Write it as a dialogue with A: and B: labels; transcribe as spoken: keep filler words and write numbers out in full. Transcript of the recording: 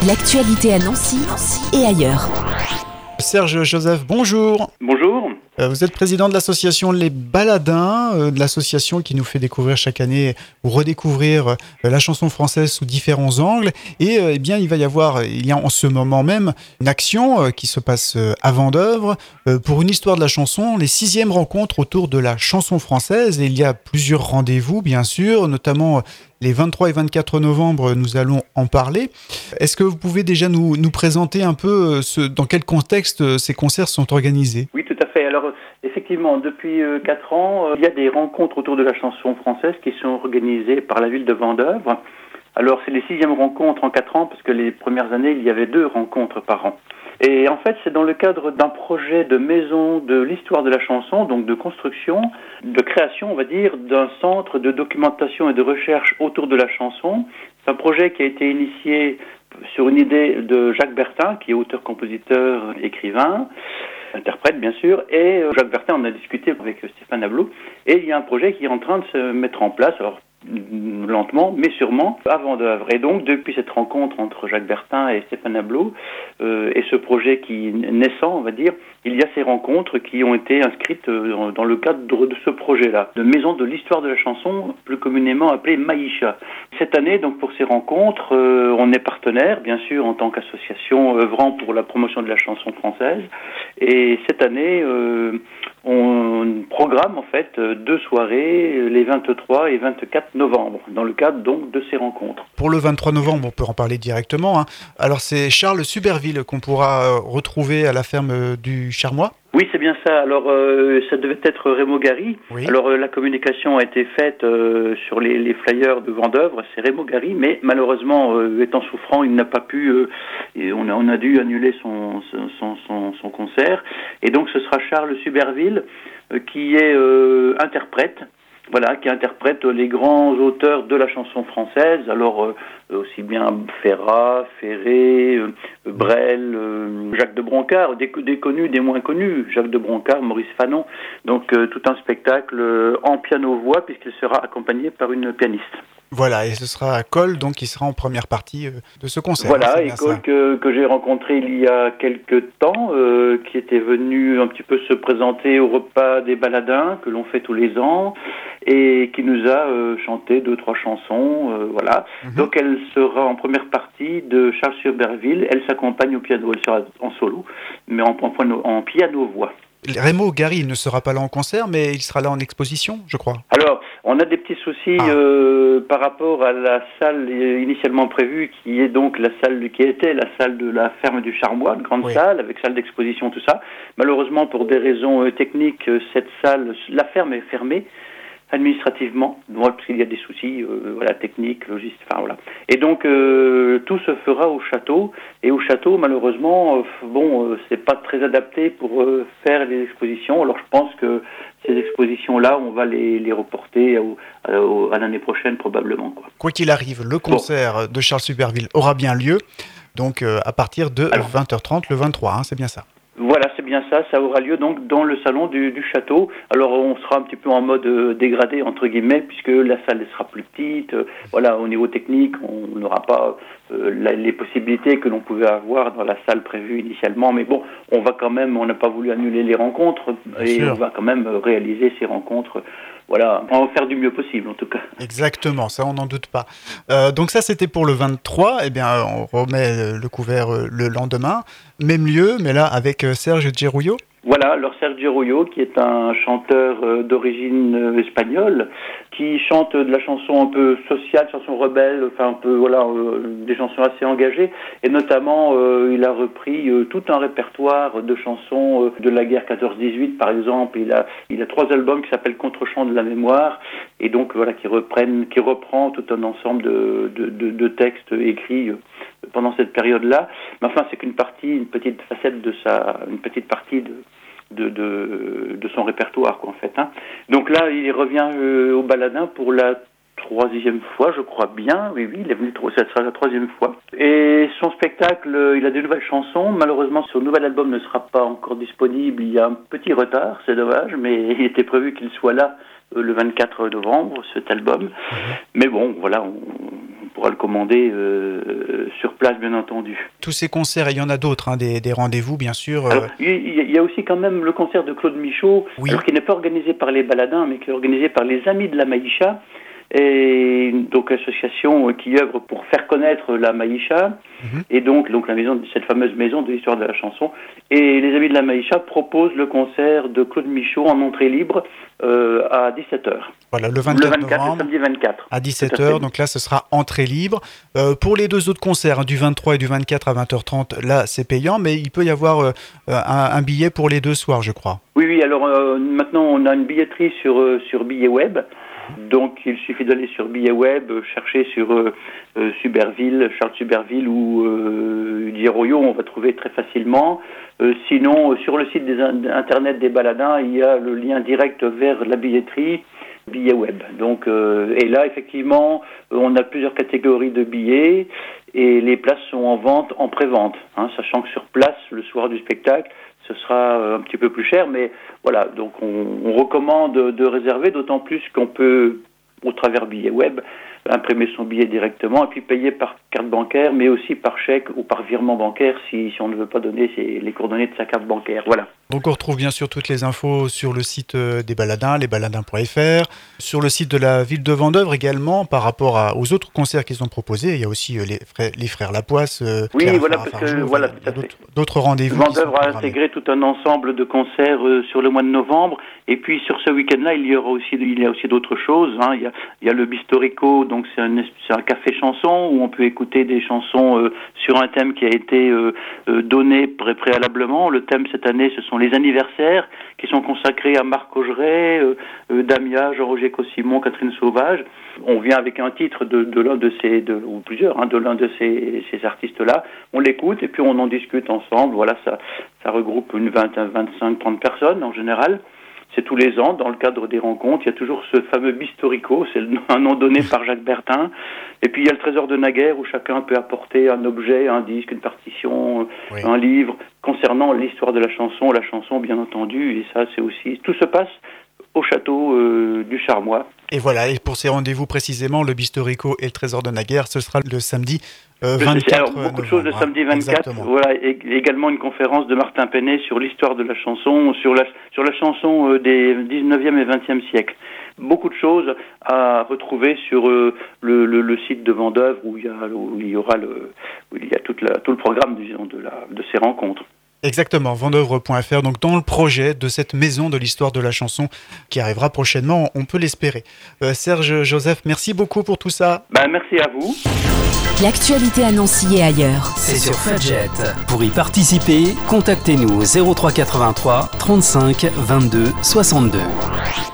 A: L'actualité à Nancy, Nancy et ailleurs.
B: Serge Joseph, bonjour.
C: Bonjour.
B: Euh, vous êtes président de l'association Les Baladins, euh, de l'association qui nous fait découvrir chaque année ou redécouvrir euh, la chanson française sous différents angles. Et euh, eh bien, il va y avoir, il y a en ce moment même, une action euh, qui se passe euh, à Vendeuvre euh, pour une histoire de la chanson, les sixièmes rencontres autour de la chanson française. Et il y a plusieurs rendez-vous, bien sûr, notamment euh, les vingt-trois et vingt-quatre novembre, nous allons en parler. Est-ce que vous pouvez déjà nous, nous présenter un peu euh, ce, dans quel contexte euh, ces concerts sont organisés ?
C: Oui, tout à fait. Alors, effectivement, depuis quatre ans, euh, il y a des rencontres autour de la chanson française qui sont organisées par la ville de Vendeuvre. Alors, c'est les sixièmes rencontres en quatre ans, parce que les premières années, il y avait deux rencontres par an. Et en fait, c'est dans le cadre d'un projet de maison de l'histoire de la chanson, donc de construction, de création, on va dire, d'un centre de documentation et de recherche autour de la chanson. C'est un projet qui a été initié sur une idée de Jacques Bertin, qui est auteur, compositeur, écrivain, interprète bien sûr, et Jacques Bertin, on a discuté avec Stéphane Ablot, et il y a un projet qui est en train de se mettre en place, alors lentement, mais sûrement, à Vendeuvre. Et donc, depuis cette rencontre entre Jacques Bertin et Stéphane Ablot, euh, et ce projet qui naissant, on va dire, il y a ces rencontres qui ont été inscrites euh, dans le cadre de ce projet-là, de Maison de l'Histoire de la Chanson, plus communément appelée Maïcha. Cette année, donc, pour ces rencontres, euh, on est partenaire, bien sûr, en tant qu'association œuvrant pour la promotion de la chanson française. Et cette année, euh, on programme, en fait, deux soirées, les vingt-trois et vingt-quatre novembre, dans le cadre donc de ces rencontres.
B: Pour le vingt-trois novembre, on peut en parler directement. Hein. Alors c'est Charles Suberville qu'on pourra retrouver à la ferme du Charmois.
C: Oui, c'est bien ça. Alors, euh, ça devait être Raymond Gary. Oui. Alors, euh, la communication a été faite euh, sur les, les flyers de Vendeuvre. C'est Raymond Gary, mais malheureusement, euh, étant souffrant, il n'a pas pu. Euh, et on a, on a dû annuler son, son, son, son concert. Et donc, ce sera Charles Suberville euh, qui est euh, interprète. Voilà, qui interprète les grands auteurs de la chanson française, alors euh, aussi bien Ferrat, Ferré, euh, Brel, euh, Jacques de Broncard, des, des connus, des moins connus, Jacques de Broncard, Maurice Fanon, donc euh, tout un spectacle euh, en piano-voix puisqu'il sera accompagné par une pianiste.
B: Voilà, et ce sera Cole, donc qui sera en première partie euh, de ce concert.
C: Voilà,
B: hein,
C: et Cole que, que j'ai rencontré il y a quelques temps, euh, qui était venu un petit peu se présenter au repas des Baladins, que l'on fait tous les ans, et qui nous a euh, chanté deux, trois chansons, euh, voilà. Mm-hmm. Donc elle sera en première partie de Charles Suberville, elle s'accompagne au piano, elle sera en solo, mais en, en, en piano-voix.
B: Raymond Gary ne sera pas là en concert, mais il sera là en exposition, je crois.
C: Alors, on a des petits soucis ah. euh, par rapport à la salle initialement prévue, qui est donc la salle qui était la salle de la ferme du Charmois, une grande oui. salle avec salle d'exposition, tout ça. Malheureusement, pour des raisons euh, techniques, cette salle, la ferme est fermée administrativement, parce qu'il y a des soucis, euh, voilà, techniques, logistiques, enfin voilà. Et donc euh, tout se fera au château, et au château, malheureusement, euh, bon, euh, c'est pas très adapté pour euh, faire les expositions. Alors je pense que ces expositions-là, on va les, les reporter au, à, au, à l'année prochaine probablement. Quoi,
B: quoi qu'il arrive, le concert bon. de Charles Suberville aura bien lieu, donc euh, à partir de Alors, vingt heures trente le vingt-trois, hein, c'est bien ça.
C: Voilà, c'est bien ça, ça aura lieu donc dans le salon du, du château. Alors on sera un petit peu en mode euh, dégradé entre guillemets, puisque la salle sera plus petite, euh, voilà, au niveau technique, on n'aura pas euh, la, les possibilités que l'on pouvait avoir dans la salle prévue initialement, mais bon, on va quand même, on n'a pas voulu annuler les rencontres, bien et sûr. On va quand même réaliser ces rencontres. Voilà, on va faire du mieux possible en tout cas.
B: Exactement, ça on n'en doute pas. Euh, donc ça c'était pour le vingt-trois, eh bien on remet le couvert le lendemain, même lieu, mais là avec Serge Gerouillot.
C: Voilà, alors Serge Gerouillot, qui est un chanteur euh, d'origine euh, espagnole, qui chante de la chanson un peu sociale, chanson rebelle, enfin un peu, voilà, euh, des chansons assez engagées, et notamment euh, il a repris euh, tout un répertoire de chansons euh, de la guerre quatorze dix-huit par exemple. Il a, il a trois albums qui s'appellent Contre-chant de la mémoire, et donc voilà, qui reprennent, qui reprend tout un ensemble de, de, de, de textes écrits euh, pendant cette période-là. Mais enfin, c'est qu'une partie, une petite facette de sa, une petite partie de De, de, de son répertoire, quoi, en fait. Hein. Donc là, il revient euh, au Baladin pour la troisième fois, je crois bien. Oui, oui, il est venu, ça sera la troisième fois. Et son spectacle, il a des nouvelles chansons. Malheureusement, son nouvel album ne sera pas encore disponible. Il y a un petit retard, c'est dommage, mais il était prévu qu'il soit là euh, le vingt-quatre novembre, cet album. Mmh. Mais bon, voilà, on, on pourra le commander euh, sur place, bien entendu.
B: Tous ces concerts, il y en a d'autres, hein, des, des rendez-vous, bien sûr.
C: Alors, il y a aussi quand même le concert de Claude Michaud, oui. alors, qui n'est pas organisé par les Baladins, mais qui est organisé par les Amis de la Maïcha, et donc l'association qui œuvre pour faire connaître la Maïcha, mm-hmm. et donc, donc la maison, cette fameuse maison de l'histoire de la chanson. Et les Amis de la Maïcha proposent le concert de Claude Michaud en entrée libre euh, à dix-sept heures.
B: Voilà, le vingt-quatre,
C: le vingt-quatre
B: novembre,
C: samedi vingt-quatre.
B: À dix-sept heures, donc là ce sera entrée libre. Euh, pour les deux autres concerts, hein, du vingt-trois et du vingt-quatre à vingt heures trente, là c'est payant, mais il peut y avoir euh, un, un billet pour les deux soirs, je crois.
C: Oui, oui, alors euh, maintenant on a une billetterie sur, euh, sur Billet Web. Donc il suffit d'aller sur Billet Web, chercher sur euh, euh, Suberville, Charles Suberville ou euh, Diroyo, on va trouver très facilement. Euh, sinon, sur le site des internet des Baladins, il y a le lien direct vers la billetterie, Billet Web. Donc, euh, et là, effectivement, on a plusieurs catégories de billets et les places sont en vente, en pré-vente, hein, sachant que sur place, le soir du spectacle, ce sera un petit peu plus cher, mais voilà, donc on, on recommande de, de réserver, d'autant plus qu'on peut, au travers Billet Web, imprimer son billet directement et puis payer par carte bancaire, mais aussi par chèque ou par virement bancaire si, si on ne veut pas donner ses, les coordonnées de sa carte bancaire. Voilà.
B: Donc on retrouve bien sûr toutes les infos sur le site des Baladins, les baladins point f r, sur le site de la ville de Vendeuvre également par rapport à, aux autres concerts qu'ils ont proposés. Il y a aussi les frères, les frères Lapoisse, euh,
C: oui,
B: Claire
C: voilà,
B: Farah,
C: parce
B: Farjou,
C: que voilà,
B: il y a d'autres, d'autres rendez-vous.
C: Vendeuvre a intégré tout un ensemble de concerts euh, sur le mois de novembre, et puis sur ce week-end-là, il y aura aussi, il y a aussi d'autres choses. Hein. Il y a, il y a le Bistorico, donc c'est un, c'est un café chanson où on peut écouter des chansons euh, sur un thème qui a été euh, euh, donné pré- préalablement. Le thème cette année, ce sont les anniversaires qui sont consacrés à Marc Augeret, euh, euh, Damia, Jean-Roger Cossimon, Catherine Sauvage. On vient avec un titre de, de l'un de ces, de, ou plusieurs, hein, de l'un de ces, ces artistes-là. On l'écoute et puis on en discute ensemble. Voilà, ça, ça regroupe une vingtaine, vingt-cinq, trente personnes en général. C'est tous les ans, dans le cadre des rencontres. Il y a toujours ce fameux Bistorico, c'est un nom donné par Jacques Bertin. Et puis il y a le Trésor de Naguère, où chacun peut apporter un objet, un disque, une partition, oui. un livre, concernant l'histoire de la chanson, la chanson bien entendu. Et ça, c'est aussi... Tout se passe au château euh, du Charmois.
B: Et voilà, et pour ces rendez-vous précisément, le Bistorico et le Trésor de Naguère, ce sera le samedi euh, vingt-quatre
C: Alors, beaucoup
B: novembre,
C: de choses le samedi vingt-quatre. Exactement. Voilà, et également une conférence de Martin Penet sur l'histoire de la chanson, sur la, sur la chanson euh, des dix-neuvième et vingtième siècle. Beaucoup de choses à retrouver sur euh, le, le, le site de Vendeuvre où il y, a, où il y aura le, où il y a toute la, tout le programme disons, de, la, de ces rencontres.
B: Exactement, vendeuvre point f r, donc dans le projet de cette maison de l'histoire de la chanson qui arrivera prochainement, on peut l'espérer. Euh, Serge Joseph, merci beaucoup pour tout ça.
C: Ben, merci à vous.
A: L'actualité à Nancy et ailleurs.
D: C'est sur Fudget. Pour y participer, contactez-nous au zéro trois quatre-vingt-trois trente-cinq vingt-deux soixante-deux.